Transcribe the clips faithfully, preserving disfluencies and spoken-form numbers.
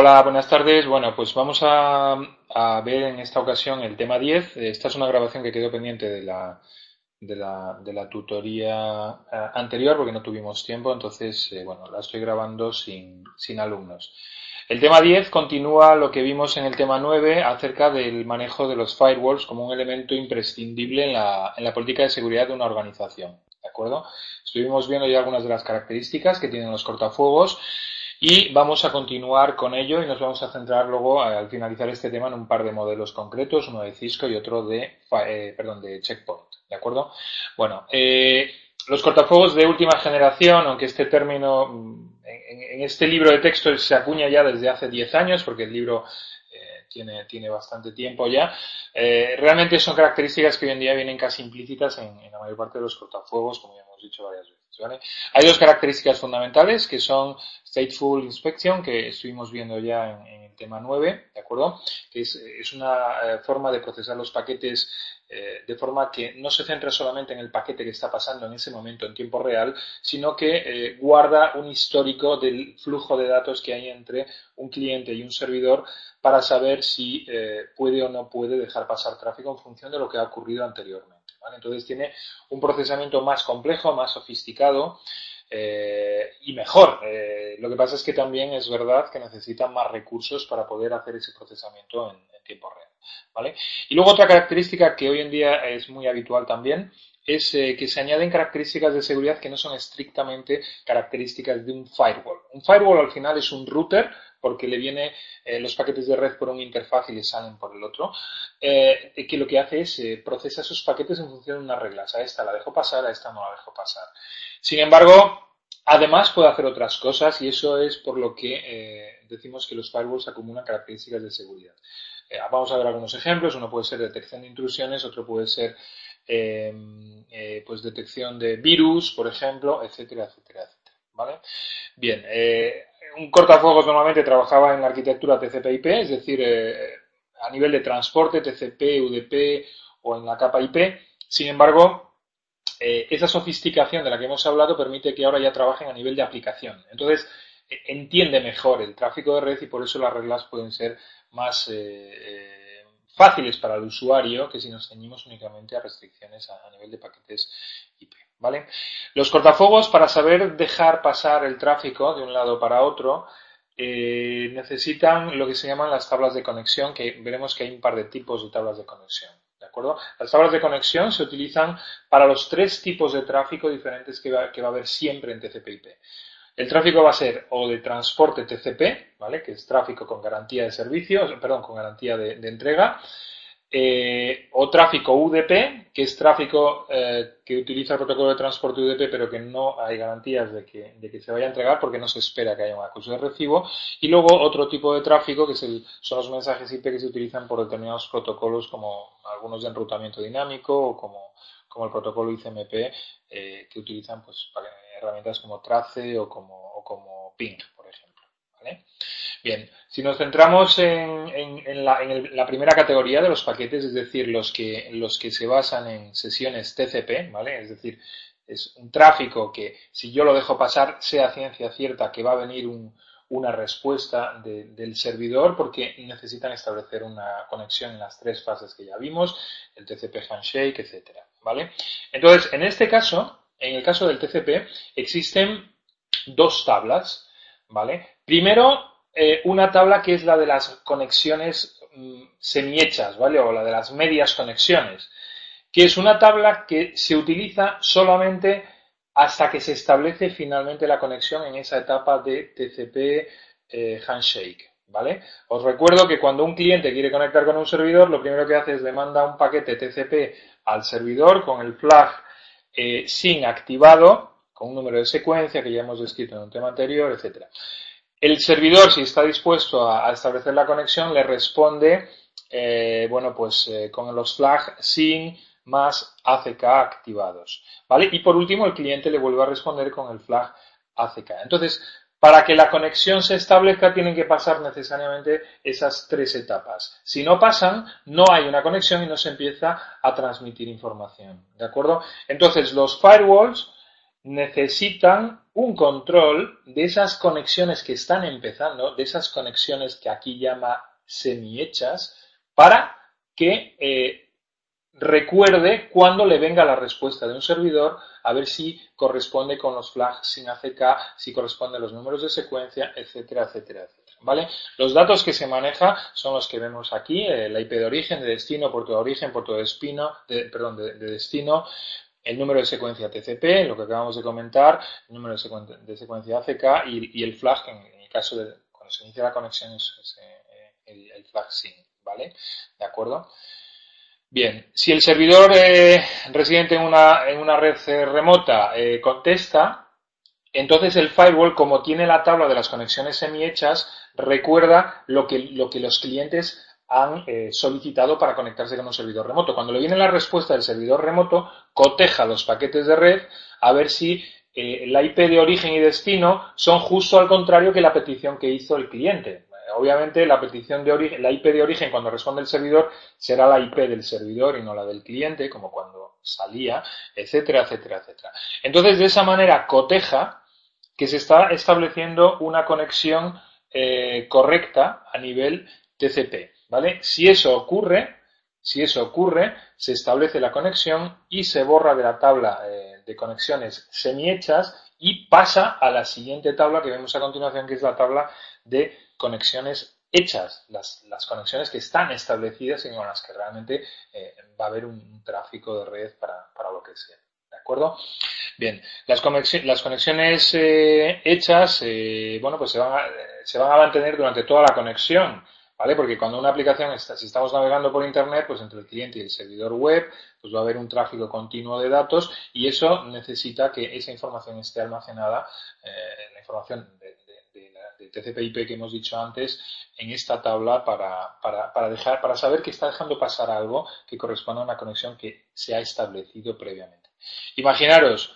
Hola, buenas tardes. Bueno, pues vamos a, a ver en esta ocasión el tema diez. Esta es una grabación que quedó pendiente de la, de la, de la tutoría eh, anterior porque no tuvimos tiempo, entonces, eh, bueno, la estoy grabando sin, sin alumnos. El tema diez continúa lo que vimos en el tema nueve acerca del manejo de los firewalls como un elemento imprescindible en la, en la política de seguridad de una organización. ¿De acuerdo? Estuvimos viendo ya algunas de las características que tienen los cortafuegos. Y vamos a continuar con ello y nos vamos a centrar luego, al finalizar este tema, en un par de modelos concretos, uno de Cisco y otro de, eh, perdón, de Checkpoint. ¿De acuerdo? Bueno, eh, los cortafuegos de última generación, aunque este término en, en este libro de texto se acuña ya desde hace diez años, porque el libro eh, tiene, tiene bastante tiempo ya, eh, realmente son características que hoy en día vienen casi implícitas en, en la mayor parte de los cortafuegos, como ya hemos dicho varias veces. ¿Vale? Hay dos características fundamentales que son Stateful Inspection, que estuvimos viendo ya en, en el tema nueve, ¿de acuerdo? Que es, es una eh, forma de procesar los paquetes eh, de forma que no se centra solamente en el paquete que está pasando en ese momento en tiempo real, sino que eh, guarda un histórico del flujo de datos que hay entre un cliente y un servidor para saber si eh, puede o no puede dejar pasar tráfico en función de lo que ha ocurrido anteriormente. ¿Vale? Entonces tiene un procesamiento más complejo, más sofisticado eh, y mejor. Eh, lo que pasa es que también es verdad que necesitan más recursos para poder hacer ese procesamiento en, en tiempo real. ¿Vale? Y luego otra característica que hoy en día es muy habitual también es eh, que se añaden características de seguridad que no son estrictamente características de un firewall. Un firewall al final es un router porque le vienen eh, los paquetes de red por una interfaz y le salen por el otro, eh, que lo que hace es eh, procesa esos paquetes en función de unas reglas. A esta la dejo pasar, a esta no la dejo pasar. Sin embargo, además puede hacer otras cosas y eso es por lo que eh, decimos que los firewalls acumulan características de seguridad. Eh, vamos a ver algunos ejemplos. Uno puede ser detección de intrusiones, otro puede ser eh, eh, pues detección de virus, por ejemplo, etcétera, etcétera, etcétera. ¿Vale? Bien, eh, un cortafuegos normalmente trabajaba en la arquitectura T C P/I P, es decir, eh, a nivel de transporte, T C P, U D P o en la capa I P. Sin embargo, eh, esa sofisticación de la que hemos hablado permite que ahora ya trabajen a nivel de aplicación. Entonces, eh, entiende mejor el tráfico de red y por eso las reglas pueden ser más eh, eh, fáciles para el usuario que si nos ceñimos únicamente a restricciones a, a nivel de paquetes I P. ¿Vale? Los cortafuegos, para saber dejar pasar el tráfico de un lado para otro, eh, necesitan lo que se llaman las tablas de conexión, que veremos que hay un par de tipos de tablas de conexión. ¿De acuerdo? Las tablas de conexión se utilizan para los tres tipos de tráfico diferentes que va, que va a haber siempre en T C P/I P. El tráfico va a ser o de transporte T C P, ¿vale? Que es tráfico con garantía de servicio, perdón, con garantía de, de entrega, eh, o tráfico U D P, que es tráfico eh, que utiliza el protocolo de transporte U D P, pero que no hay garantías de que, de que se vaya a entregar porque no se espera que haya un acuso de recibo. Y luego otro tipo de tráfico, que es el, son los mensajes I P que se utilizan por determinados protocolos, como algunos de enrutamiento dinámico o como, como el protocolo I C M P, eh, que utilizan pues, para herramientas como Trace o como, o como Ping, por ejemplo. ¿Vale? Bien, si nos centramos en, en, en, la, en el, la primera categoría de los paquetes, es decir, los que, los que se basan en sesiones T C P, ¿vale? Es decir, es un tráfico que si yo lo dejo pasar, sea ciencia cierta que va a venir un, una respuesta de, del servidor porque necesitan establecer una conexión en las tres fases que ya vimos, el T C P handshake, etcétera, ¿vale? Entonces, en este caso, en el caso del T C P, existen dos tablas, ¿vale? Primero, eh, una tabla que es la de las conexiones mmm, semihechas, ¿vale? O la de las medias conexiones, que es una tabla que se utiliza solamente hasta que se establece finalmente la conexión en esa etapa de T C P eh, handshake, ¿vale? Os recuerdo que cuando un cliente quiere conectar con un servidor, lo primero que hace es le manda un paquete T C P al servidor con el flag eh, S Y N activado, con un número de secuencia que ya hemos descrito en un tema anterior, etcétera. El servidor, si está dispuesto a, a establecer la conexión, le responde, eh, bueno, pues eh, con los flags S Y N más A C K activados, ¿vale? Y por último, el cliente le vuelve a responder con el flag A C K. Entonces, para que la conexión se establezca, tienen que pasar necesariamente esas tres etapas. Si no pasan, no hay una conexión y no se empieza a transmitir información, ¿de acuerdo? Entonces, los firewalls necesitan un control de esas conexiones que están empezando, de esas conexiones que aquí llama semi-hechas, para que eh, recuerde cuando le venga la respuesta de un servidor, a ver si corresponde con los flags sin A C K, si corresponde a los números de secuencia, etcétera, etcétera, etcétera. ¿Vale? Los datos que se maneja son los que vemos aquí, eh, la I P de origen, de destino, puerto de origen, puerto de destino, de, perdón, de, de destino, el número de secuencia T C P, lo que acabamos de comentar, el número de, secuen de secuencia A C K y, y el flag, en, en el caso de cuando se inicia la conexión, es, es eh, el, el flag SYN, ¿vale? ¿De acuerdo? Bien, si el servidor eh, residente en una, en una red eh, remota eh, contesta, entonces el firewall, como tiene la tabla de las conexiones semi-hechas, recuerda lo que, lo que los clientes han eh, solicitado para conectarse con un servidor remoto. Cuando le viene la respuesta del servidor remoto, coteja los paquetes de red a ver si eh, la I P de origen y destino son justo al contrario que la petición que hizo el cliente. Obviamente la petición de origen, la I P de origen cuando responde el servidor será la I P del servidor y no la del cliente, como cuando salía, etcétera, etcétera, etcétera. Entonces, de esa manera coteja que se está estableciendo una conexión eh, correcta a nivel T C P, ¿vale? Si eso ocurre, si eso ocurre, se establece la conexión y se borra de la tabla eh, de conexiones semi-hechas y pasa a la siguiente tabla que vemos a continuación, que es la tabla de conexiones hechas, las, las conexiones que están establecidas y con las que realmente eh, va a haber un, un tráfico de red para, para lo que sea. ¿De acuerdo? Bien, las conexiones, las conexiones eh, hechas, eh, bueno, pues se van, a, se van a mantener durante toda la conexión, ¿vale? Porque cuando una aplicación está, si estamos navegando por Internet, pues entre el cliente y el servidor web, pues va a haber un tráfico continuo de datos y eso necesita que esa información esté almacenada, eh, la información de, de, de, de T C P I P que hemos dicho antes, en esta tabla para, para, para, dejar, para saber que está dejando pasar algo que corresponde a una conexión que se ha establecido previamente. Imaginaros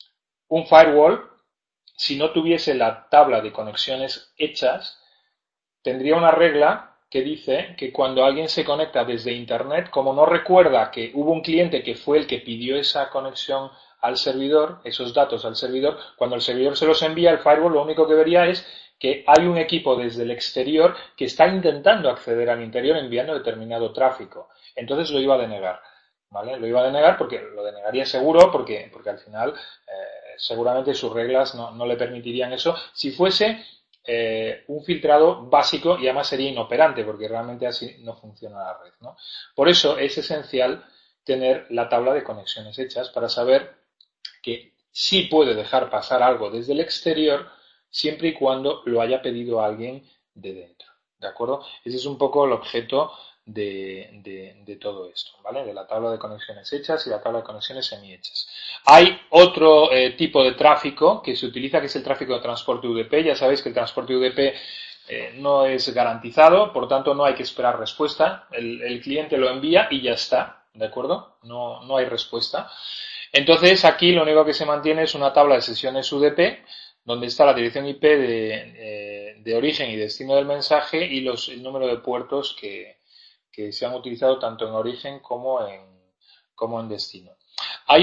un firewall, si no tuviese la tabla de conexiones hechas, tendría una regla que dice que cuando alguien se conecta desde Internet, como no recuerda que hubo un cliente que fue el que pidió esa conexión al servidor, esos datos al servidor, cuando el servidor se los envía, el firewall lo único que vería es que hay un equipo desde el exterior que está intentando acceder al interior enviando determinado tráfico. Entonces lo iba a denegar. ¿Vale? Lo iba a denegar porque lo denegaría seguro porque, porque al final eh, seguramente sus reglas no, no le permitirían eso si fuese eh, un filtrado básico y además sería inoperante porque realmente así no funciona la red, ¿no? Por eso es esencial tener la tabla de conexiones hechas para saber que sí puede dejar pasar algo desde el exterior siempre y cuando lo haya pedido alguien de dentro, ¿de acuerdo? Ese es un poco el objeto de, de, de todo esto, ¿vale? De la tabla de conexiones hechas y la tabla de conexiones semi-hechas. Hay otro eh, tipo de tráfico que se utiliza, que es el tráfico de transporte U D P. Ya sabéis que el transporte U D P eh, no es garantizado, por tanto no hay que esperar respuesta. El, el cliente lo envía y ya está, ¿de acuerdo? No, no hay respuesta. Entonces aquí lo único que se mantiene es una tabla de sesiones U D P donde está la dirección I P de, eh, de origen y destino del mensaje y los, el número de puertos que, que se han utilizado tanto en origen como en, como en destino. Hay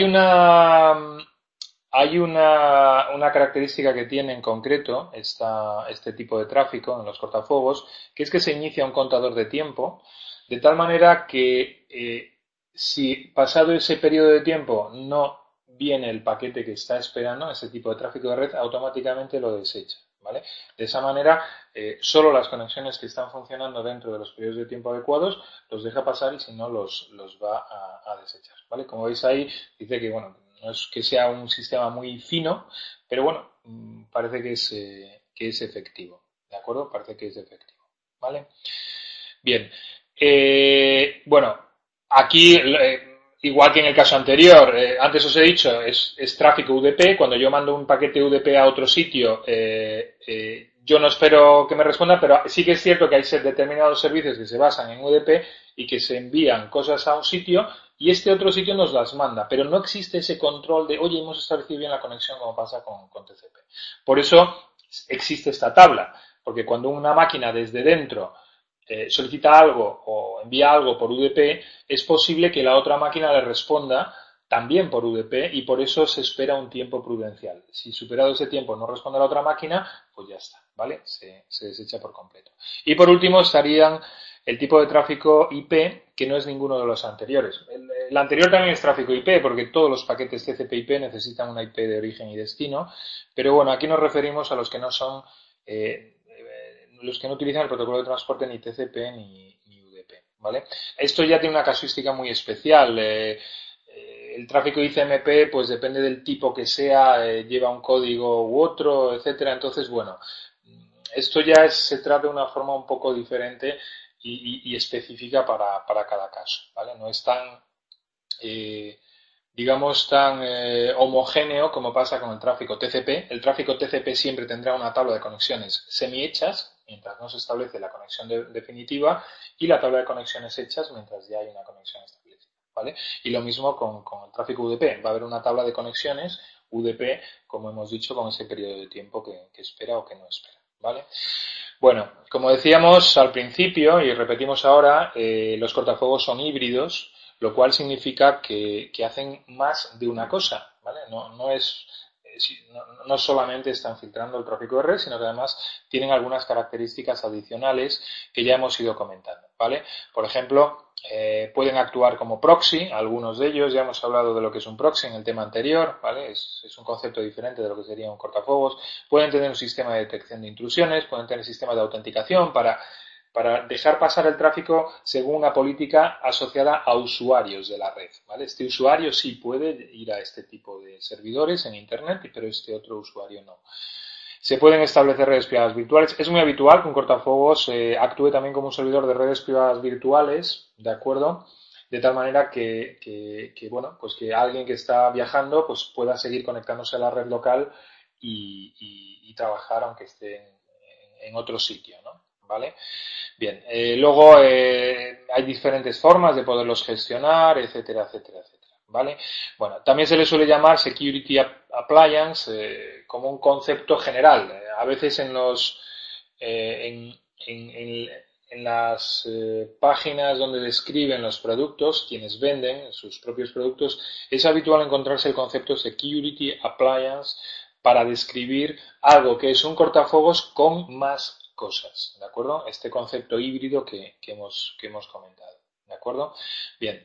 una, hay una, una característica que tiene en concreto esta, este tipo de tráfico en los cortafuegos, que es que se inicia un contador de tiempo, de tal manera que eh, si pasado ese periodo de tiempo no viene el paquete que está esperando, ese tipo de tráfico de red, automáticamente lo desecha, ¿vale? De esa manera, eh, solo las conexiones que están funcionando dentro de los periodos de tiempo adecuados los deja pasar y si no los, los va a, a desechar, ¿vale? Como veis ahí, dice que, bueno, no es que sea un sistema muy fino, pero bueno, parece que es, eh, que es efectivo, ¿de acuerdo? Parece que es efectivo, ¿vale? Bien, eh, bueno, aquí, eh, igual que en el caso anterior, eh, antes os he dicho, es, es tráfico U D P. Cuando yo mando un paquete U D P a otro sitio, eh, eh, yo no espero que me responda, pero sí que es cierto que hay determinados servicios que se basan en U D P y que se envían cosas a un sitio y este otro sitio nos las manda, pero no existe ese control de, oye, hemos establecido bien la conexión como pasa con, con T C P. Por eso existe esta tabla, porque cuando una máquina desde dentro Eh, solicita algo o envía algo por U D P, es posible que la otra máquina le responda también por U D P, y por eso se espera un tiempo prudencial. Si superado ese tiempo no responde la otra máquina, pues ya está, ¿vale? Se, se desecha por completo. Y por último estarían el tipo de tráfico I P, que no es ninguno de los anteriores. El, el anterior también es tráfico I P, porque todos los paquetes T C P I P necesitan una I P de origen y destino, pero bueno, aquí nos referimos a los que no son, eh, los que no utilizan el protocolo de transporte ni T C P ni, ni U D P, ¿vale? Esto ya tiene una casuística muy especial. Eh, el tráfico I C M P, pues depende del tipo que sea, eh, lleva un código u otro, etcétera. Entonces, bueno, esto ya es, se trata de una forma un poco diferente y, y, y específica para, para, cada caso, ¿vale? No es tan, eh, digamos, tan eh, homogéneo como pasa con el tráfico T C P. El tráfico T C P siempre tendrá una tabla de conexiones semi-hechas, mientras no se establece la conexión de, definitiva, y la tabla de conexiones hechas mientras ya hay una conexión establecida, ¿vale? Y lo mismo con, con el tráfico U D P. Va a haber una tabla de conexiones U D P, como hemos dicho, con ese periodo de tiempo que, que espera o que no espera, ¿vale? Bueno, como decíamos al principio y repetimos ahora, eh, los cortafuegos son híbridos, lo cual significa que, que hacen más de una cosa, ¿vale? No, no es eh, no, no solamente están filtrando el tráfico de red, sino que además tienen algunas características adicionales que ya hemos ido comentando, ¿vale? Por ejemplo, eh, pueden actuar como proxy, algunos de ellos, ya hemos hablado de lo que es un proxy en el tema anterior, ¿vale? Es, es un concepto diferente de lo que sería un cortafuegos. Pueden tener un sistema de detección de intrusiones, pueden tener sistemas de autenticación para, para dejar pasar el tráfico según una política asociada a usuarios de la red, ¿vale? Este usuario sí puede ir a este tipo de servidores en Internet, pero este otro usuario no. Se pueden establecer redes privadas virtuales. Es muy habitual que un cortafuegos eh, actúe también como un servidor de redes privadas virtuales, ¿de acuerdo? De tal manera que, que, que, bueno, pues que alguien que está viajando pues pueda seguir conectándose a la red local y, y, y trabajar aunque esté en, en otro sitio, ¿no? ¿Vale? Bien, eh, luego eh, hay diferentes formas de poderlos gestionar, etcétera, etcétera, etcétera. ¿Vale? Bueno, también se le suele llamar Security Appliance eh, como un concepto general. Eh, a veces en los eh, en, en, en, en, las eh, páginas donde describen los productos, quienes venden sus propios productos, es habitual encontrarse el concepto Security Appliance para describir algo que es un cortafuegos con más cosas, ¿de acuerdo? Este concepto híbrido que, que, hemos, que hemos comentado, ¿de acuerdo? Bien,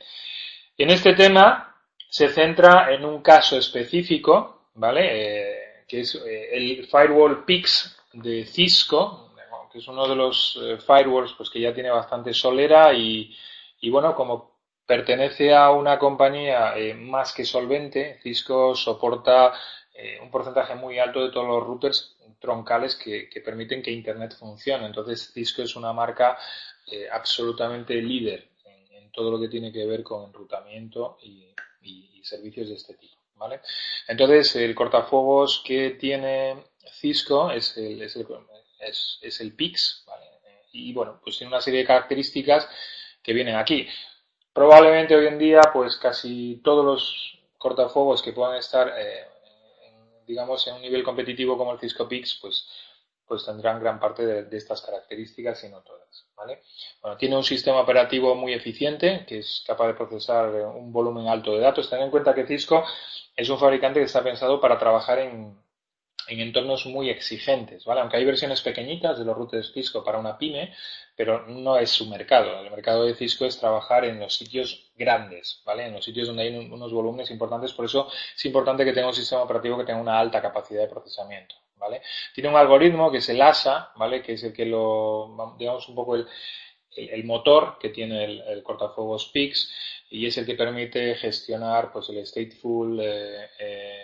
en este tema se centra en un caso específico, ¿vale? Eh, que es eh, el Firewall Pix de Cisco, que es uno de los eh, firewalls pues, que ya tiene bastante solera y, y bueno, como pertenece a una compañía eh, más que solvente, Cisco soporta eh, un porcentaje muy alto de todos los routers troncales que, que permiten que Internet funcione. Entonces Cisco es una marca eh, absolutamente líder en, en todo lo que tiene que ver con enrutamiento y, y, y servicios de este tipo, ¿vale? Entonces el cortafuegos que tiene Cisco es el, es el, es, es el Pix, ¿vale? Y bueno, pues tiene una serie de características que vienen aquí. Probablemente hoy en día, pues casi todos los cortafuegos que puedan estar, eh, en, digamos, en un nivel competitivo como el Cisco Pix, pues, pues tendrán gran parte de, de estas características y no todas, ¿vale? Bueno, tiene un sistema operativo muy eficiente, que es capaz de procesar un volumen alto de datos. Ten en cuenta que Cisco es un fabricante que está pensado para trabajar en, en entornos muy exigentes, ¿vale? Aunque hay versiones pequeñitas de los routers Cisco para una pyme, pero no es su mercado. El mercado de Cisco es trabajar en los sitios grandes, ¿vale? En los sitios donde hay unos volúmenes importantes, por eso es importante que tenga un sistema operativo que tenga una alta capacidad de procesamiento, ¿vale? Tiene un algoritmo que es el A S A, ¿vale? Que es el que lo, digamos, un poco el, el, el motor que tiene el, el cortafuegos Pix y es el que permite gestionar, pues, el stateful, eh, eh,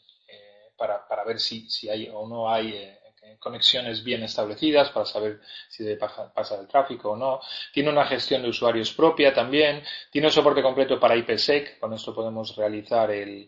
Para, para, ver si, si hay o no hay eh, conexiones bien establecidas, para saber si debe pasar el tráfico o no. Tiene una gestión de usuarios propia también. Tiene un soporte completo para IPsec. Con esto podemos realizar el,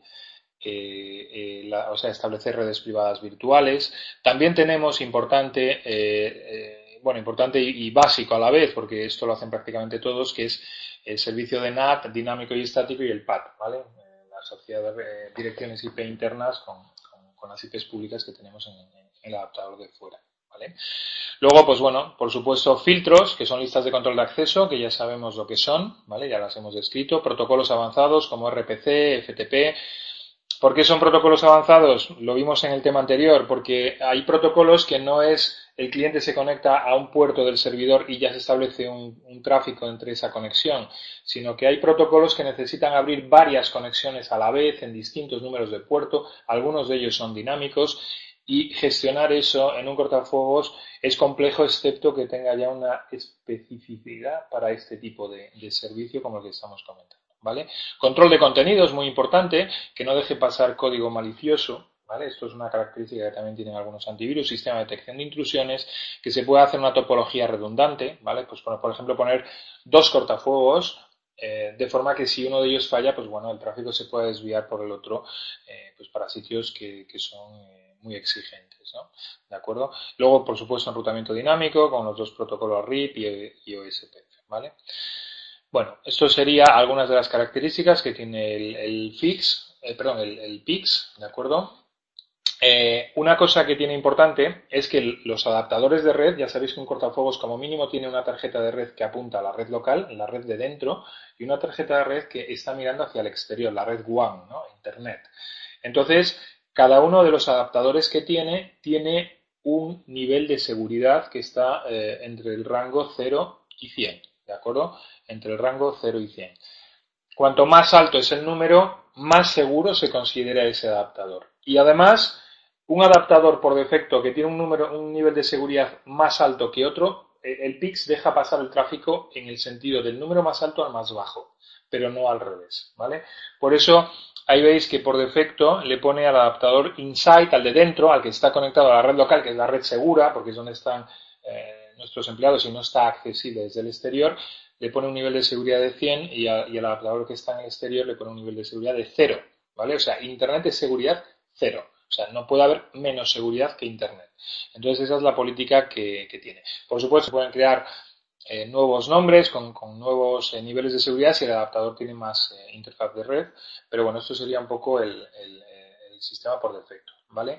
eh, eh, la, o sea, establecer redes privadas virtuales. También tenemos importante, eh, eh, bueno, importante y, y básico a la vez, porque esto lo hacen prácticamente todos, que es el servicio de N A T dinámico y estático y el P A T, ¿vale? Eh, la sociedad de eh, direcciones I P internas con con las I Ps públicas que tenemos en, en el adaptador de fuera, ¿vale? Luego, pues bueno, por supuesto, filtros, que son listas de control de acceso, que ya sabemos lo que son, ¿vale? Ya las hemos descrito. Protocolos avanzados como R P C, F T P. ¿Por qué son protocolos avanzados? Lo vimos en el tema anterior, porque hay protocolos que no es el cliente se conecta a un puerto del servidor y ya se establece un, un tráfico entre esa conexión, sino que hay protocolos que necesitan abrir varias conexiones a la vez en distintos números de puerto, algunos de ellos son dinámicos, y gestionar eso en un cortafuegos es complejo, excepto que tenga ya una especificidad para este tipo de, de servicio como el que estamos comentando, ¿vale? Control de contenidos, muy importante, que no deje pasar código malicioso, ¿vale? Esto es una característica que también tienen algunos antivirus, sistema de detección de intrusiones, que se puede hacer una topología redundante, ¿vale? Pues por, por ejemplo poner dos cortafuegos, eh, de forma que si uno de ellos falla, pues bueno, el tráfico se puede desviar por el otro, eh, pues para sitios que, que son eh, muy exigentes, ¿no? ¿De acuerdo? Luego, por supuesto, enrutamiento dinámico con los dos protocolos R I P y, y O S P F, ¿vale? Bueno, esto sería algunas de las características que tiene el, el fix, eh, perdón, el, el P I X, ¿de acuerdo? Eh, una cosa que tiene importante es que los adaptadores de red, ya sabéis que un cortafuegos como mínimo tiene una tarjeta de red que apunta a la red local, la red de dentro, y una tarjeta de red que está mirando hacia el exterior, la red W A N, ¿no? Internet. Entonces, cada uno de los adaptadores que tiene, tiene un nivel de seguridad que está eh, entre el rango cero y cien, ¿de acuerdo? Entre el rango cero y cien. Cuanto más alto es el número, más seguro se considera ese adaptador. Y además, un adaptador por defecto que tiene un, número, un nivel de seguridad más alto que otro, el P I X deja pasar el tráfico en el sentido del número más alto al más bajo, pero no al revés, ¿vale? Por eso, ahí veis que por defecto le pone al adaptador inside, al de dentro, al que está conectado a la red local, que es la red segura, porque es donde están eh, nuestros empleados y no está accesible desde el exterior, le pone un nivel de seguridad de cien y, a, y al adaptador que está en el exterior le pone un nivel de seguridad de cero, ¿vale? O sea, Internet es seguridad cero. O sea, no puede haber menos seguridad que Internet. Entonces, esa es la política que, que tiene. Por supuesto, se pueden crear eh, nuevos nombres con, con nuevos eh, niveles de seguridad si el adaptador tiene más eh, interfaz de red, pero bueno, esto sería un poco el, el, el sistema por defecto, ¿vale?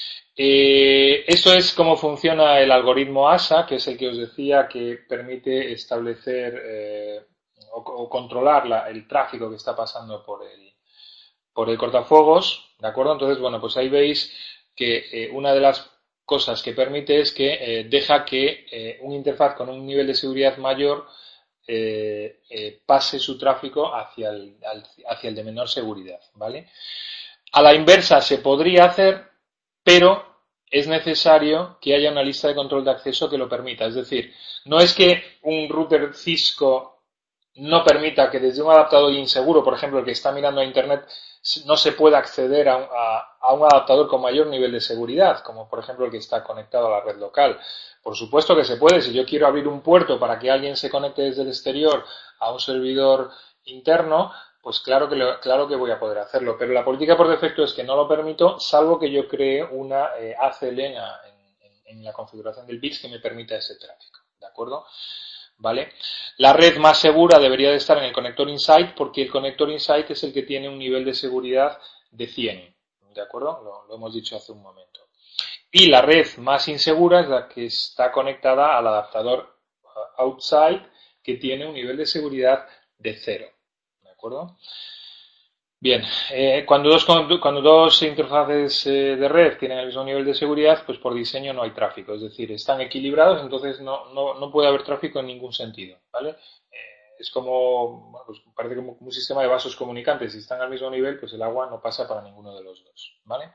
Eh, esto es cómo funciona el algoritmo A S A, que es el que os decía que permite establecer eh, o, o, controlar la, el tráfico que está pasando por el, por el cortafuegos, ¿de acuerdo? Entonces, bueno, pues ahí veis que eh, una de las cosas que permite es que eh, deja que eh, un interfaz con un nivel de seguridad mayor eh, eh, pase su tráfico hacia el, hacia el de menor seguridad, ¿vale? A la inversa se podría hacer, pero es necesario que haya una lista de control de acceso que lo permita. Es decir, no es que un router Cisco no permita que desde un adaptador inseguro, por ejemplo, el que está mirando a Internet, no se pueda acceder a un, a, a un adaptador con mayor nivel de seguridad, como por ejemplo el que está conectado a la red local. Por supuesto que se puede. Si yo quiero abrir un puerto para que alguien se conecte desde el exterior a un servidor interno, pues claro que, lo, claro que voy a poder hacerlo. Pero la política por defecto es que no lo permito, salvo que yo cree una eh, A C L en, en, en la configuración del P I X que me permita ese tráfico. ¿De acuerdo? ¿Vale? La red más segura debería de estar en el conector Insight, porque el conector Insight es el que tiene un nivel de seguridad de cien. ¿De acuerdo? Lo, lo hemos dicho hace un momento. Y la red más insegura es la que está conectada al adaptador Outside, que tiene un nivel de seguridad de cero. ¿De acuerdo? Bien, eh, cuando, dos, cuando dos interfaces eh, de red tienen el mismo nivel de seguridad, pues por diseño no hay tráfico, es decir, están equilibrados, entonces no, no, no puede haber tráfico en ningún sentido, ¿vale? Eh, es como, bueno, pues parece como un sistema de vasos comunicantes, si están al mismo nivel, pues el agua no pasa para ninguno de los dos, ¿vale?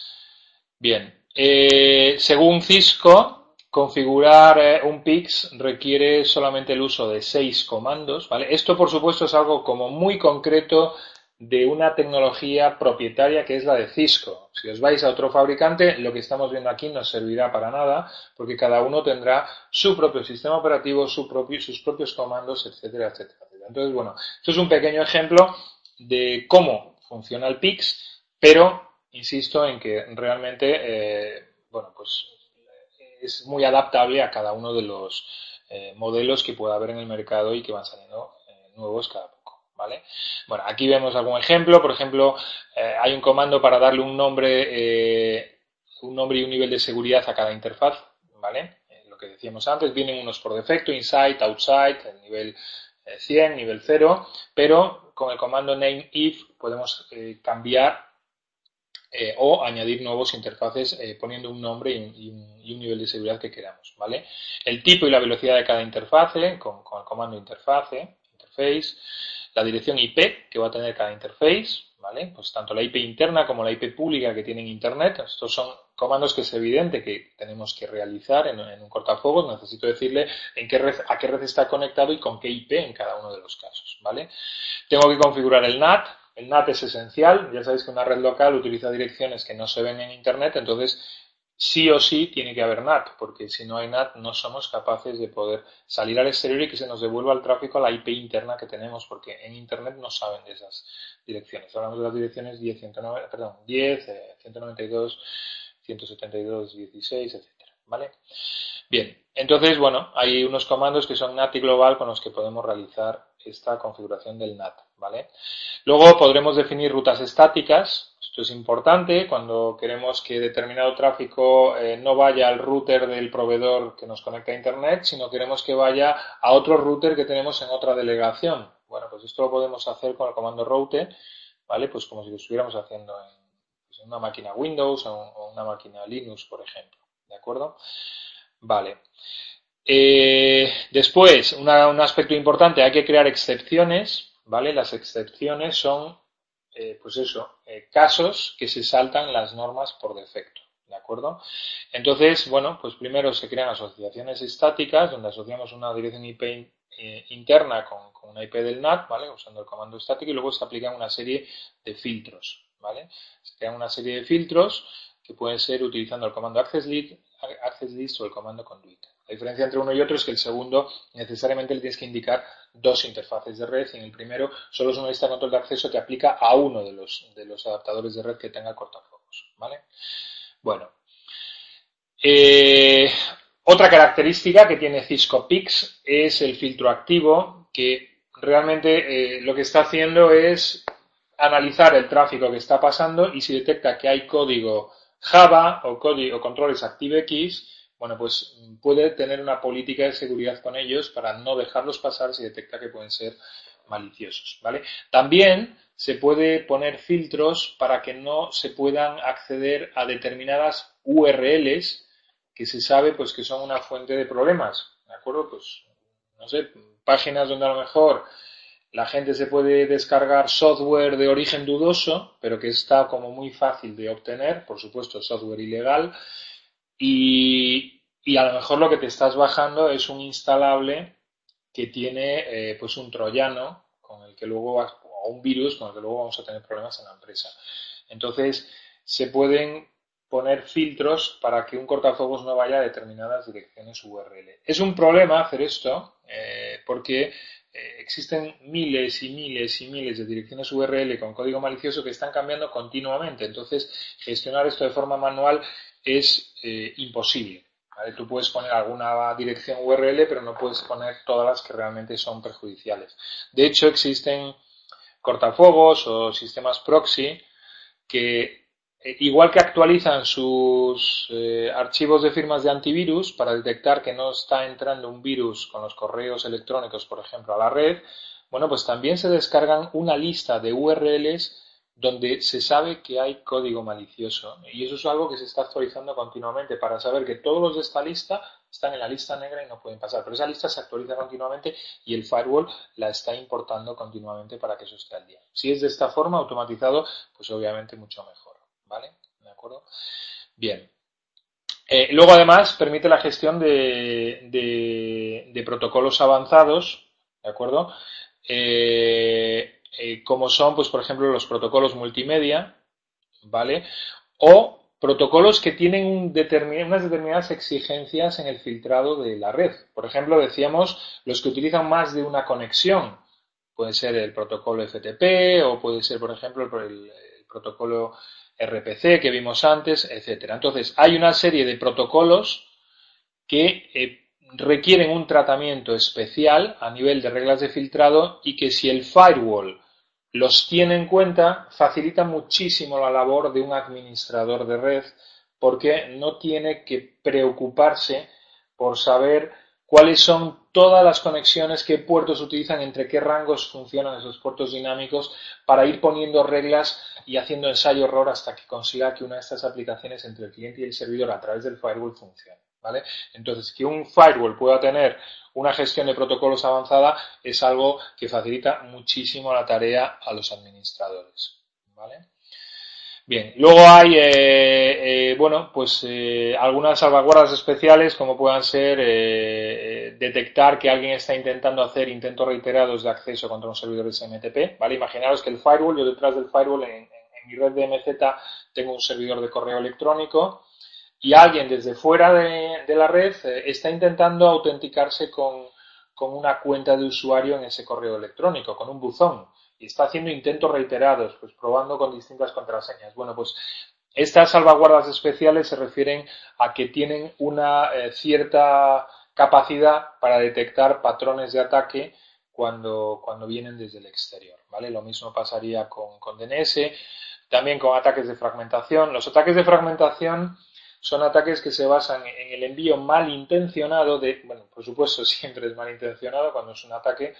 Bien, eh, según Cisco, configurar eh, un P I X requiere solamente el uso de seis comandos, ¿vale? Esto, por supuesto, es algo como muy concreto de una tecnología propietaria que es la de Cisco. Si os vais a otro fabricante, lo que estamos viendo aquí no servirá para nada, porque cada uno tendrá su propio sistema operativo, su propio, sus propios comandos, etcétera, etcétera. Entonces, bueno, esto es un pequeño ejemplo de cómo funciona el P I X, pero insisto en que realmente, eh, bueno, pues es muy adaptable a cada uno de los eh, modelos que pueda haber en el mercado y que van saliendo eh, nuevos cada poco. ¿Vale? Bueno, aquí vemos algún ejemplo. Por ejemplo, eh, hay un comando para darle un nombre, eh, un nombre y un nivel de seguridad a cada interfaz. ¿vale? Eh, lo que decíamos antes, vienen unos por defecto, inside, outside, el nivel eh, cien, nivel cero, pero con el comando name-if podemos eh, cambiar eh, o añadir nuevos interfaces eh, poniendo un nombre y un, y, un, y un nivel de seguridad que queramos, ¿vale? El tipo y la velocidad de cada interfase con, con el comando interface, interface, la dirección I P que va a tener cada interface, ¿vale? Pues tanto la I P interna como la I P pública que tienen internet, estos son comandos que es evidente que tenemos que realizar en, en un cortafuegos. Necesito decirle en qué red, a qué red está conectado y con qué I P en cada uno de los casos, ¿vale? Tengo que configurar el N A T. El N A T es esencial. Ya sabéis que una red local utiliza direcciones que no se ven en internet, entonces sí o sí tiene que haber N A T, porque si no hay N A T no somos capaces de poder salir al exterior y que se nos devuelva el tráfico a la I P interna que tenemos, porque en internet no saben de esas direcciones. Hablamos de las direcciones diez, ciento noventa, perdón, diez, ciento noventa y dos, ciento setenta y dos, dieciséis, etcétera, ¿vale? Bien, entonces, bueno, hay unos comandos que son N A T y global con los que podemos realizar esta configuración del N A T, ¿vale? Luego podremos definir rutas estáticas. Esto es importante cuando queremos que determinado tráfico eh, no vaya al router del proveedor que nos conecta a internet, sino queremos que vaya a otro router que tenemos en otra delegación. Bueno, pues esto lo podemos hacer con el comando route, ¿vale? Pues como si lo estuviéramos haciendo en, pues en una máquina Windows o, o una máquina Linux, por ejemplo, ¿de acuerdo? Vale. Eh, después, una, un aspecto importante, hay que crear excepciones, ¿vale? Las excepciones son, eh, pues eso, eh, casos que se saltan las normas por defecto, ¿de acuerdo? Entonces, bueno, pues primero se crean asociaciones estáticas, donde asociamos una dirección I P eh, interna con, con una I P del N A T, ¿vale? Usando el comando estático, y luego se aplican una serie de filtros, ¿vale? Se crean una serie de filtros que pueden ser utilizando el comando access list, access list o el comando conduit. La diferencia entre uno y otro es que el segundo necesariamente le tienes que indicar dos interfaces de red y en el primero solo es una lista de control de acceso que aplica a uno de los, de los adaptadores de red que tenga cortafuegos, ¿vale? Bueno. Eh, otra característica que tiene Cisco Pix es el filtro activo, que realmente eh, lo que está haciendo es analizar el tráfico que está pasando y si detecta que hay código Java o, código, o controles ActiveX, bueno, pues puede tener una política de seguridad con ellos para no dejarlos pasar si detecta que pueden ser maliciosos, ¿vale? También se puede poner filtros para que no se puedan acceder a determinadas U R Ls que se sabe pues que son una fuente de problemas, ¿de acuerdo? Pues, no sé, páginas donde a lo mejor la gente se puede descargar software de origen dudoso, pero que está como muy fácil de obtener, por supuesto software ilegal, y, y a lo mejor lo que te estás bajando es un instalable que tiene eh, pues un troyano con el que luego vas, o un virus con el que luego vamos a tener problemas en la empresa. Entonces se pueden poner filtros para que un cortafuegos no vaya a determinadas direcciones U R L. Es un problema hacer esto eh, porque eh, existen miles y miles y miles de direcciones U R L con código malicioso que están cambiando continuamente. Entonces gestionar esto de forma manual es eh, imposible. ¿Vale? Tú puedes poner alguna dirección U R L, pero no puedes poner todas las que realmente son perjudiciales. De hecho, existen cortafuegos o sistemas proxy que, eh, igual que actualizan sus eh, archivos de firmas de antivirus para detectar que no está entrando un virus con los correos electrónicos, por ejemplo, a la red, bueno, pues también se descargan una lista de U R Ls donde se sabe que hay código malicioso. Y eso es algo que se está actualizando continuamente para saber que todos los de esta lista están en la lista negra y no pueden pasar. Pero esa lista se actualiza continuamente y el firewall la está importando continuamente para que eso esté al día. Si es de esta forma, automatizado, pues obviamente mucho mejor. ¿Vale? ¿De acuerdo? Bien. Eh, luego, además, permite la gestión de, de, de protocolos avanzados, ¿de acuerdo? Eh, eh, como son, pues, por ejemplo, los protocolos multimedia, ¿vale? O protocolos que tienen un determin- unas determinadas exigencias en el filtrado de la red. Por ejemplo, decíamos los que utilizan más de una conexión. Puede ser el protocolo F T P o puede ser, por ejemplo, el, el protocolo R P C que vimos antes, etcétera. Entonces, hay una serie de protocolos que eh, requieren un tratamiento especial a nivel de reglas de filtrado y que si el firewall los tiene en cuenta, facilita muchísimo la labor de un administrador de red porque no tiene que preocuparse por saber cuáles son todas las conexiones, qué puertos utilizan, entre qué rangos funcionan esos puertos dinámicos, para ir poniendo reglas y haciendo ensayo-error hasta que consiga que una de estas aplicaciones entre el cliente y el servidor a través del firewall funcione, ¿vale? Entonces, que un firewall pueda tener una gestión de protocolos avanzada es algo que facilita muchísimo la tarea a los administradores, ¿vale? Bien, luego hay, eh, eh, bueno, pues eh, algunas salvaguardas especiales, como puedan ser eh, eh, detectar que alguien está intentando hacer intentos reiterados de acceso contra un servidor S M T P, ¿vale? Imaginaros que el firewall, yo detrás del firewall en, en, en mi red de M Z tengo un servidor de correo electrónico y alguien desde fuera de, de la red eh, está intentando autenticarse con, con una cuenta de usuario en ese correo electrónico, con un buzón, y está haciendo intentos reiterados, pues probando con distintas contraseñas. Bueno, pues estas salvaguardas especiales se refieren a que tienen una eh, cierta capacidad para detectar patrones de ataque cuando, cuando vienen desde el exterior, ¿vale? Lo mismo pasaría con, con D N S, también con ataques de fragmentación. Los ataques de fragmentación son ataques que se basan en el envío malintencionado de, bueno, por supuesto siempre es malintencionado cuando es un ataque,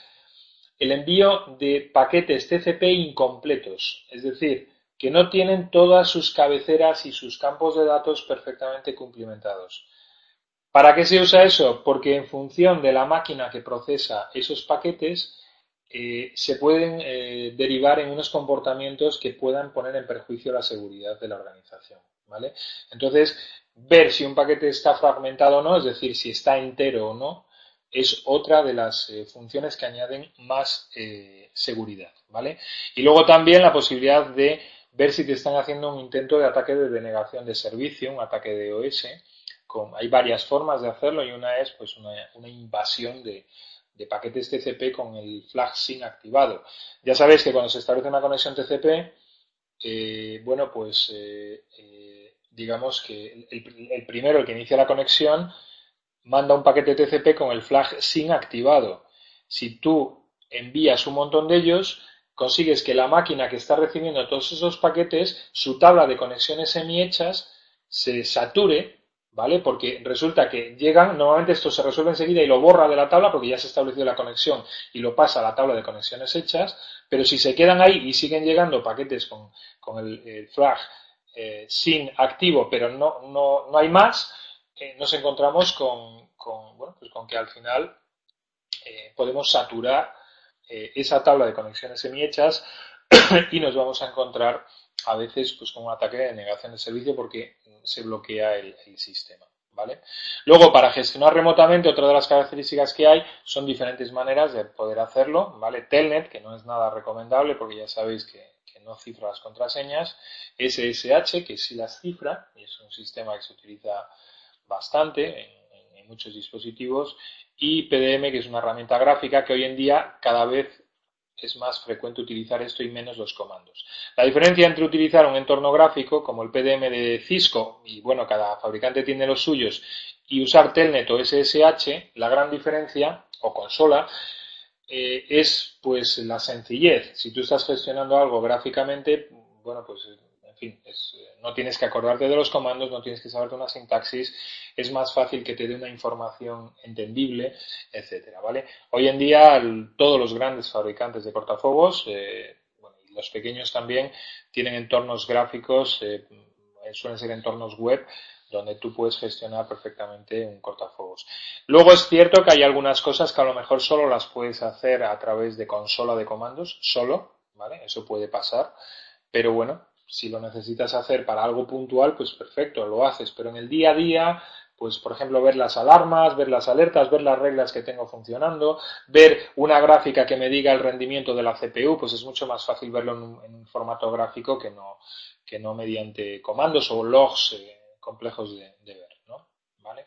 el envío de paquetes T C P incompletos, es decir, que no tienen todas sus cabeceras y sus campos de datos perfectamente cumplimentados. ¿Para qué se usa eso? Porque en función de la máquina que procesa esos paquetes, eh, se pueden eh, derivar en unos comportamientos que puedan poner en perjuicio la seguridad de la organización, ¿vale? Entonces, ver si un paquete está fragmentado o no, es decir, si está entero o no, es otra de las eh, funciones que añaden más eh, seguridad, ¿vale? Y luego también la posibilidad de ver si te están haciendo un intento de ataque de denegación de servicio, un ataque de O S. Con, hay varias formas de hacerlo y una es pues una, una invasión de, de paquetes T C P con el flag SYN activado. Ya sabéis que cuando se establece una conexión T C P, eh, bueno, pues eh, eh, digamos que el, el primero, el que inicia la conexión, manda un paquete T C P con el flag SYN activado. Si tú envías un montón de ellos, consigues que la máquina que está recibiendo todos esos paquetes, su tabla de conexiones semi-hechas se sature, ¿vale? Porque resulta que llegan, normalmente esto se resuelve enseguida y lo borra de la tabla porque ya se ha establecido la conexión y lo pasa a la tabla de conexiones hechas, pero si se quedan ahí y siguen llegando paquetes con, con el, el flag eh, SYN activo, pero no, no, no hay más, eh, nos encontramos con, con, bueno, pues con que al final eh, podemos saturar eh, esa tabla de conexiones semi-hechas y nos vamos a encontrar a veces pues con un ataque de negación de servicio porque se bloquea el, el sistema, ¿vale? Luego, para gestionar remotamente, otra de las características que hay son diferentes maneras de poder hacerlo, ¿vale? Telnet, que no es nada recomendable porque ya sabéis que, que no cifra las contraseñas, S S H, que sí las cifra, y es un sistema que se utiliza bastante en, en muchos dispositivos, y P D M, que es una herramienta gráfica que hoy en día cada vez es más frecuente utilizar esto y menos los comandos. La diferencia entre utilizar un entorno gráfico como el P D M de Cisco, y bueno, cada fabricante tiene los suyos, y usar Telnet o S S H, la gran diferencia, o consola, eh, es pues la sencillez. Si tú estás gestionando algo gráficamente, bueno, pues en fin, es, no tienes que acordarte de los comandos, no tienes que saberte una sintaxis, es más fácil que te dé una información entendible, etcétera, ¿vale? Hoy en día el, todos los grandes fabricantes de cortafuegos, eh, bueno, y los pequeños también, tienen entornos gráficos, eh, suelen ser entornos web, donde tú puedes gestionar perfectamente un cortafuegos. Luego es cierto que hay algunas cosas que a lo mejor solo las puedes hacer a través de consola de comandos, solo, ¿vale? Eso puede pasar, pero bueno, si lo necesitas hacer para algo puntual, pues perfecto, lo haces, pero en el día a día, pues por ejemplo ver las alarmas, ver las alertas, ver las reglas que tengo funcionando, ver una gráfica que me diga el rendimiento de la C P U, pues es mucho más fácil verlo en un, en un formato gráfico que no, que no mediante comandos o logs eh, complejos de, de ver, ¿no? ¿Vale?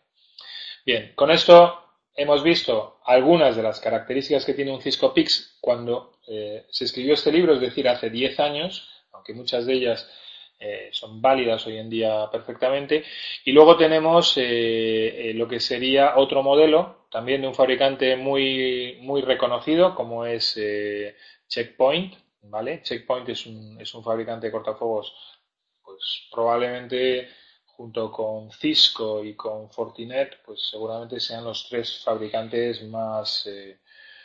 Bien, con esto hemos visto algunas de las características que tiene un Cisco Pix cuando eh, se escribió este libro, es decir, hace diez años, aunque muchas de ellas eh, son válidas hoy en día perfectamente. Y luego tenemos eh, eh, lo que sería otro modelo, también de un fabricante muy, muy reconocido, como es eh, Checkpoint, ¿vale? Checkpoint es un, es un fabricante de cortafuegos, pues probablemente junto con Cisco y con Fortinet, pues seguramente sean los tres fabricantes más, eh,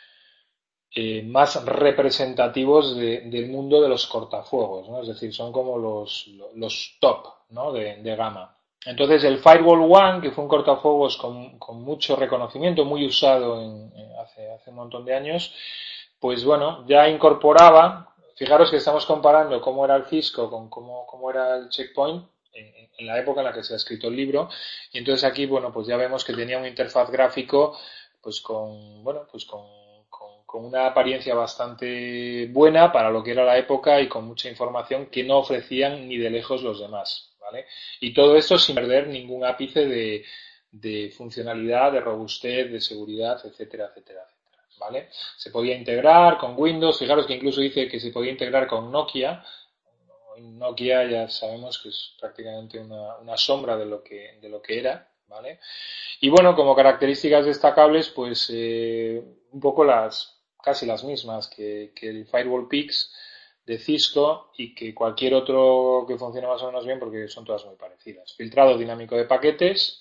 eh, más representativos de- del mundo de los cortafuegos, ¿no? Es decir, son como los, los top, ¿no? de, de gama. Entonces el Firewall One, que fue un cortafuegos con, con mucho reconocimiento, muy usado en- en hace, hace un montón de años, pues bueno, ya incorporaba, fijaros que estamos comparando cómo era el Cisco con cómo, cómo era el Checkpoint en, en la época en la que se ha escrito el libro, y entonces aquí, bueno, pues ya vemos que tenía un interfaz gráfico pues con, bueno, pues con, con, con una apariencia bastante buena para lo que era la época y con mucha información que no ofrecían ni de lejos los demás, ¿vale? Y todo esto sin perder ningún ápice de, de funcionalidad, de robustez, de seguridad, etcétera, etcétera, etcétera, ¿vale? Se podía integrar con Windows, fijaros que incluso dice que se podía integrar con Nokia. Nokia ya sabemos que es prácticamente una, una sombra de lo que, de lo que era, ¿vale? Y bueno, como características destacables, pues eh, un poco las, casi las mismas que, que el Firewall Pix de Cisco y que cualquier otro que funcione más o menos bien porque son todas muy parecidas. Filtrado dinámico de paquetes.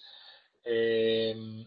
Eh,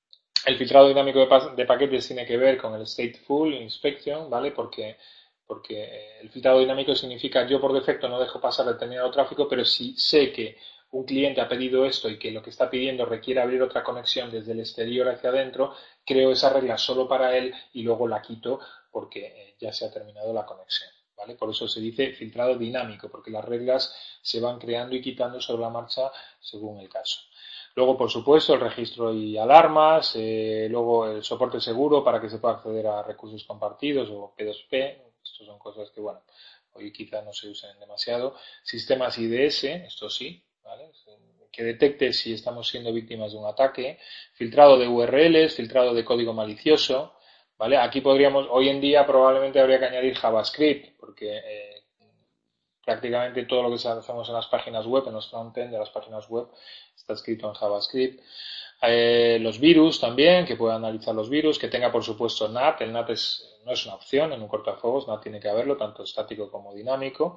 el filtrado dinámico de, pa de, paquetes tiene que ver con el Stateful Inspection, ¿vale? Porque, porque el filtrado dinámico significa yo por defecto no dejo pasar determinado tráfico, pero si sé que un cliente ha pedido esto y que lo que está pidiendo requiere abrir otra conexión desde el exterior hacia adentro, creo esa regla solo para él y luego la quito porque eh, ya se ha terminado la conexión, ¿vale? Por eso se dice filtrado dinámico, porque las reglas se van creando y quitando sobre la marcha según el caso. Luego, por supuesto, el registro y alarmas, eh, luego el soporte seguro para que se pueda acceder a recursos compartidos o P dos P. Estas son cosas que, bueno, hoy quizá no se usen demasiado. Sistemas I D S, esto sí, ¿vale? Que detecte si estamos siendo víctimas de un ataque. Filtrado de U R Ls, filtrado de código malicioso, ¿vale? Aquí podríamos, hoy en día probablemente habría que añadir JavaScript, porque eh, prácticamente todo lo que hacemos en las páginas web, en los frontend de las páginas web, está escrito en JavaScript. Eh, los virus también, que pueda analizar los virus, que tenga por supuesto N A T. El N A T es, no es una opción en un cortafuegos, N A T tiene que haberlo, tanto estático como dinámico.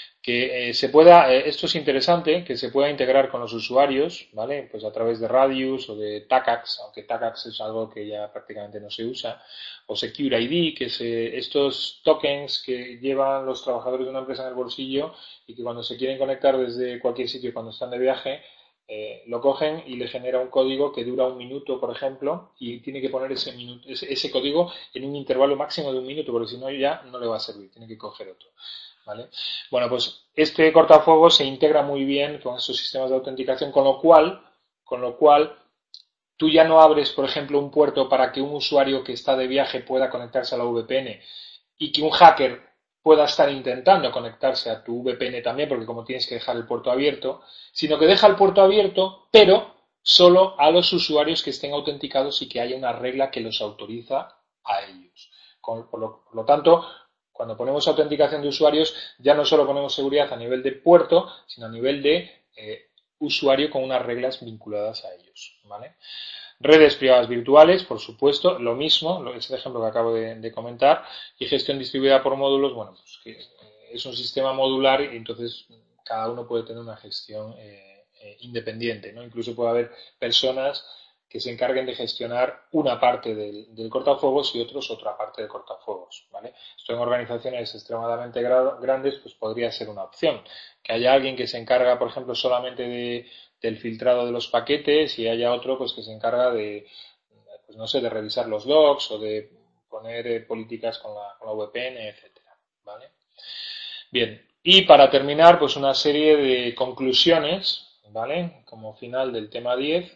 Que eh, se pueda, eh, esto es interesante, que se pueda integrar con los usuarios, ¿vale? Pues a través de Radius o de Tacax, aunque Tacax es algo que ya prácticamente no se usa, o Secure I D, que es eh, estos tokens que llevan los trabajadores de una empresa en el bolsillo y que cuando se quieren conectar desde cualquier sitio cuando están de viaje, eh, lo cogen y le genera un código que dura un minuto, por ejemplo, y tiene que poner ese, minuto, ese, ese código en un intervalo máximo de un minuto, porque si no ya no le va a servir, tiene que coger otro. ¿Vale? Bueno, pues este cortafuegos se integra muy bien con estos sistemas de autenticación, con lo cual, con lo cual tú ya no abres, por ejemplo, un puerto para que un usuario que está de viaje pueda conectarse a la V P N y que un hacker pueda estar intentando conectarse a tu V P N también, porque como tienes que dejar el puerto abierto, sino que deja el puerto abierto, pero solo a los usuarios que estén autenticados y que haya una regla que los autoriza a ellos. Por lo, por lo tanto, cuando ponemos autenticación de usuarios, ya no solo ponemos seguridad a nivel de puerto, sino a nivel de eh, usuario con unas reglas vinculadas a ellos, ¿vale? Redes privadas virtuales, por supuesto, lo mismo, es el ejemplo que acabo de, de comentar, y gestión distribuida por módulos, bueno, pues que es un sistema modular y entonces cada uno puede tener una gestión eh, eh, independiente, ¿no? Incluso puede haber personas que se encarguen de gestionar una parte del, del cortafuegos y otros otra parte del cortafuegos, ¿vale? Esto en organizaciones extremadamente grandes pues podría ser una opción. Que haya alguien que se encarga, por ejemplo, solamente de, del filtrado de los paquetes y haya otro pues que se encarga de, pues no sé, de revisar los logs o de poner eh, políticas con la, con la V P N, etcétera, ¿vale? Bien, y para terminar, pues una serie de conclusiones, ¿vale? Como final del tema diez.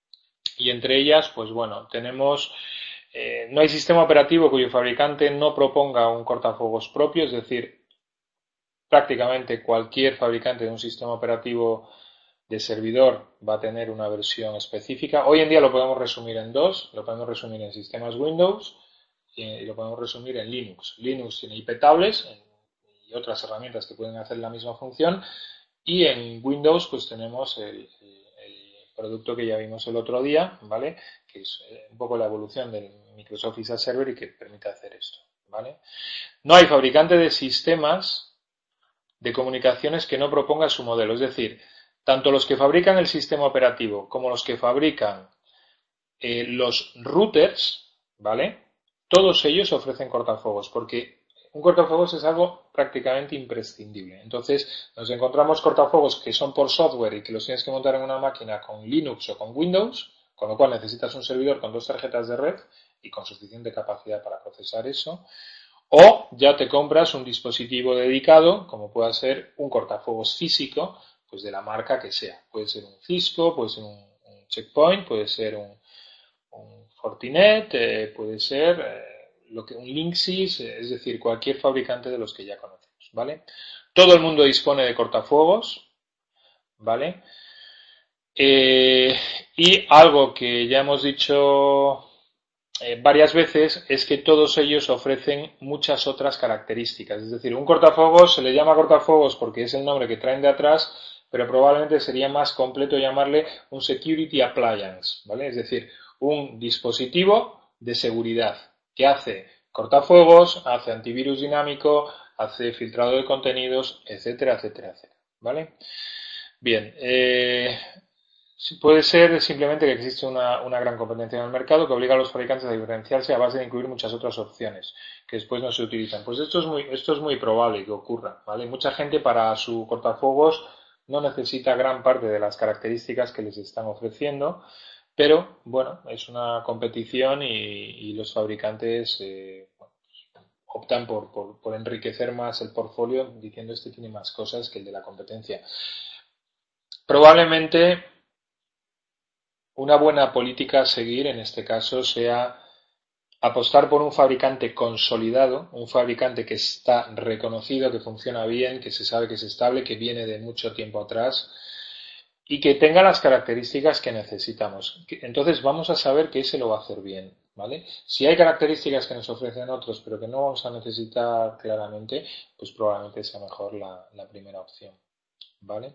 Y entre ellas, pues bueno, tenemos, eh, no hay sistema operativo cuyo fabricante no proponga un cortafuegos propio, es decir, prácticamente cualquier fabricante de un sistema operativo de servidor va a tener una versión específica. Hoy en día lo podemos resumir en dos, lo podemos resumir en sistemas Windows y lo podemos resumir en Linux. Linux tiene I P tables y otras herramientas que pueden hacer la misma función y en Windows pues tenemos el, el, el producto que ya vimos el otro día, ¿vale? Que es un poco la evolución del Microsoft I S A Server y que permite hacer esto, ¿vale? No hay fabricante de sistemas de comunicaciones que no proponga su modelo, es decir, tanto los que fabrican el sistema operativo como los que fabrican eh, los routers, ¿vale? Todos ellos ofrecen cortafuegos, porque un cortafuegos es algo prácticamente imprescindible. Entonces, nos encontramos cortafuegos que son por software y que los tienes que montar en una máquina con Linux o con Windows, con lo cual necesitas un servidor con dos tarjetas de red y con suficiente capacidad para procesar eso. O ya te compras un dispositivo dedicado, como pueda ser un cortafuegos físico, pues de la marca que sea. Puede ser un Cisco, puede ser un, un Checkpoint, puede ser un, un Fortinet, eh, puede ser eh, lo que un Linksys, eh, es decir, cualquier fabricante de los que ya conocemos, ¿vale? Todo el mundo dispone de cortafuegos, ¿vale? Eh, y algo que ya hemos dicho eh, varias veces es que todos ellos ofrecen muchas otras características. Es decir, un cortafuegos se le llama cortafuegos porque es el nombre que traen de atrás, pero probablemente sería más completo llamarle un security appliance, ¿vale? Es decir, un dispositivo de seguridad que hace cortafuegos, hace antivirus dinámico, hace filtrado de contenidos, etcétera, etcétera, etcétera, ¿vale? Bien, eh, puede ser simplemente que existe una, una, gran competencia en el mercado que obliga a los fabricantes a diferenciarse a base de incluir muchas otras opciones que después no se utilizan. Pues esto es muy, esto es muy probable que ocurra, ¿vale? Mucha gente para su cortafuegos no necesita gran parte de las características que les están ofreciendo, pero bueno, es una competición y, y los fabricantes eh, bueno, optan por, por, por enriquecer más el portfolio diciendo este tiene más cosas que el de la competencia. Probablemente una buena política a seguir en este caso sea apostar por un fabricante consolidado, un fabricante que está reconocido, que funciona bien, que se sabe que es estable, que viene de mucho tiempo atrás y que tenga las características que necesitamos. Entonces vamos a saber que ese lo va a hacer bien, ¿vale? Si hay características que nos ofrecen otros pero que no vamos a necesitar claramente, pues probablemente sea mejor la, la primera opción, ¿vale?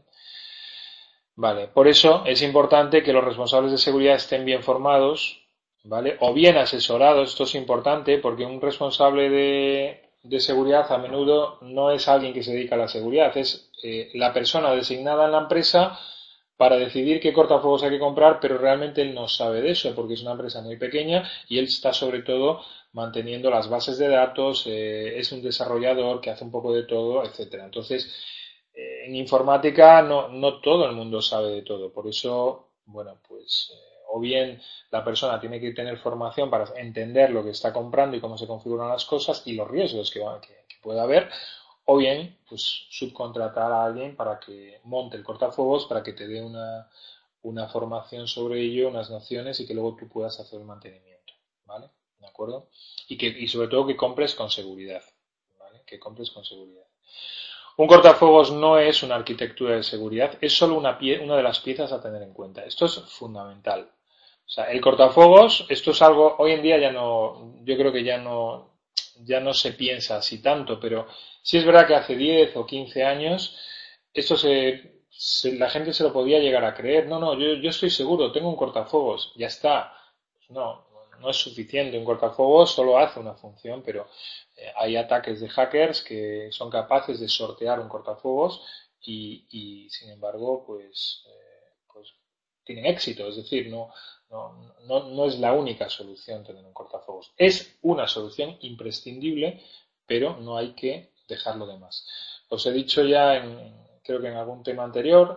Vale, por eso es importante que los responsables de seguridad estén bien formados, ¿vale? O bien asesorados. Esto es importante porque un responsable de, de seguridad a menudo no es alguien que se dedica a la seguridad, es eh, la persona designada en la empresa para decidir qué cortafuegos hay que comprar, pero realmente él no sabe de eso porque es una empresa muy pequeña y él está sobre todo manteniendo las bases de datos, eh, es un desarrollador que hace un poco de todo, etcétera. Entonces, en informática no, no todo el mundo sabe de todo, por eso, bueno, pues eh, o bien la persona tiene que tener formación para entender lo que está comprando y cómo se configuran las cosas y los riesgos que, que, que pueda haber, o bien pues subcontratar a alguien para que monte el cortafuegos, para que te dé una, una formación sobre ello, unas nociones y que luego tú puedas hacer el mantenimiento, ¿vale? ¿De acuerdo? Y, que, y sobre todo que compres con seguridad, ¿vale? Que compres con seguridad. Un cortafuegos no es una arquitectura de seguridad, es solo una, pie, una de las piezas a tener en cuenta. Esto es fundamental. O sea, el cortafuegos, esto es algo, hoy en día ya no, yo creo que ya no, ya no se piensa así tanto, pero sí es verdad que hace diez o quince años esto se, se la gente se lo podía llegar a creer. No, no, yo, yo estoy seguro, tengo un cortafuegos, ya está. No, no es suficiente. Un cortafuegos solo hace una función, pero eh, hay ataques de hackers que son capaces de sortear un cortafuegos y, y sin embargo, pues, eh, pues tienen éxito. Es decir, no, no, no, no es la única solución tener un cortafuegos. Es una solución imprescindible, pero no hay que dejarlo de más. Os he dicho ya, en, creo que en algún tema anterior,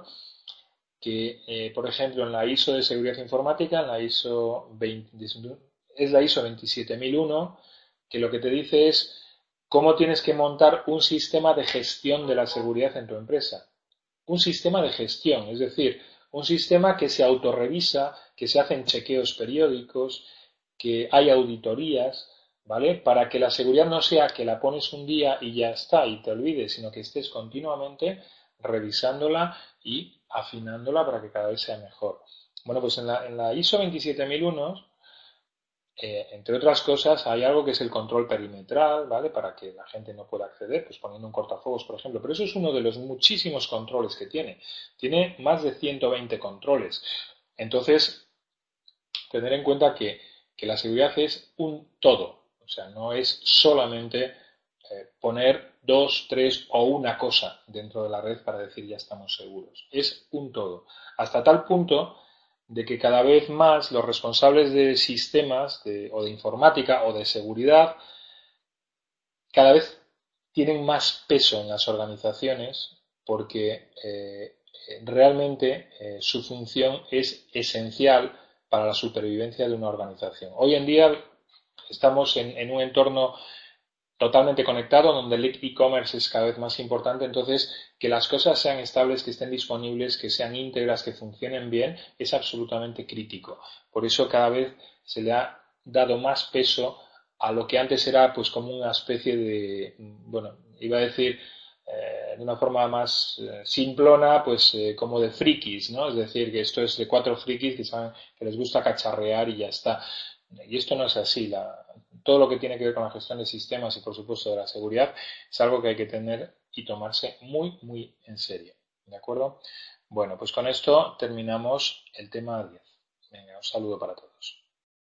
que, eh, por ejemplo, en la ISO de seguridad informática, en la ISO veinte, es la ISO veintisiete mil uno, que lo que te dice es cómo tienes que montar un sistema de gestión de la seguridad en tu empresa. Un sistema de gestión, es decir, un sistema que se autorrevisa, que se hacen chequeos periódicos, que hay auditorías, ¿vale? Para que la seguridad no sea que la pones un día y ya está y te olvides, sino que estés continuamente revisándola y afinándola para que cada vez sea mejor. Bueno, pues en la, en la ISO veintisiete mil uno, eh, entre otras cosas, hay algo que es el control perimetral, ¿vale? Para que la gente no pueda acceder, pues poniendo un cortafuegos, por ejemplo. Pero eso es uno de los muchísimos controles que tiene. Tiene más de ciento veinte controles. Entonces, tener en cuenta que, que la seguridad es un todo. O sea, no es solamente eh, poner dos, tres o una cosa dentro de la red para decir ya estamos seguros. Es un todo. Hasta tal punto de que cada vez más los responsables de sistemas de, o de informática o de seguridad cada vez tienen más peso en las organizaciones porque eh, realmente eh, su función es esencial para la supervivencia de una organización. Hoy en día estamos en, en un entorno totalmente conectado, donde el e-commerce es cada vez más importante, entonces que las cosas sean estables, que estén disponibles, que sean íntegras, que funcionen bien, es absolutamente crítico. Por eso cada vez se le ha dado más peso a lo que antes era pues como una especie de, bueno, iba a decir eh, de una forma más eh, simplona, pues eh, como de frikis, ¿no? Es decir, que esto es de cuatro frikis que saben que les gusta cacharrear y ya está. Y esto no es así. La, todo lo que tiene que ver con la gestión de sistemas y, por supuesto, de la seguridad es algo que hay que tener y tomarse muy, muy en serio. ¿De acuerdo? Bueno, pues con esto terminamos el tema diez. Venga, un saludo para todos.